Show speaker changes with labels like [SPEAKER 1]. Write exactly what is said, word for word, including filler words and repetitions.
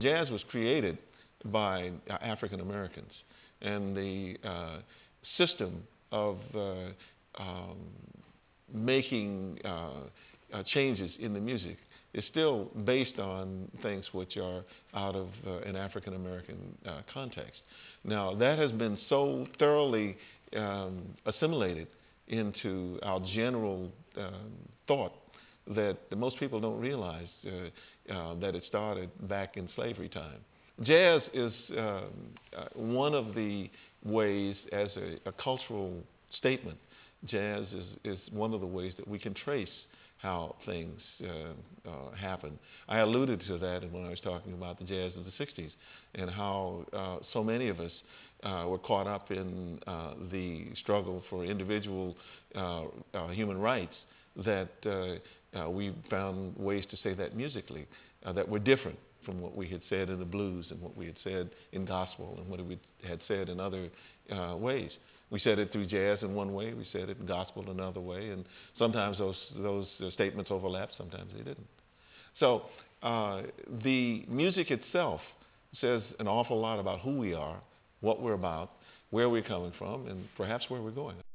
[SPEAKER 1] Jazz was created by uh, African Americans, and the uh, system of uh, um, making uh, uh, changes in the music is still based on things which are out of uh, an African American uh, context. Now, that has been so thoroughly um, assimilated into our general um, thought that most people don't realize uh, uh, that it started back in slavery time. Jazz is um, uh, one of the ways, as a, a cultural statement, jazz is, is one of the ways that we can trace how things uh, uh, happen. I alluded to that when I was talking about the jazz of the sixties and how uh, so many of us uh, were caught up in uh, the struggle for individual uh, uh, human rights that uh, uh, we found ways to say that musically uh, that were different from what we had said in the blues and what we had said in gospel and what we had said in other uh, ways. We said it through jazz in one way, we said it in gospel another way, and sometimes those, those statements overlapped, sometimes they didn't. So uh, the music itself says an awful lot about who we are, what we're about, where we're coming from, and perhaps where we're going.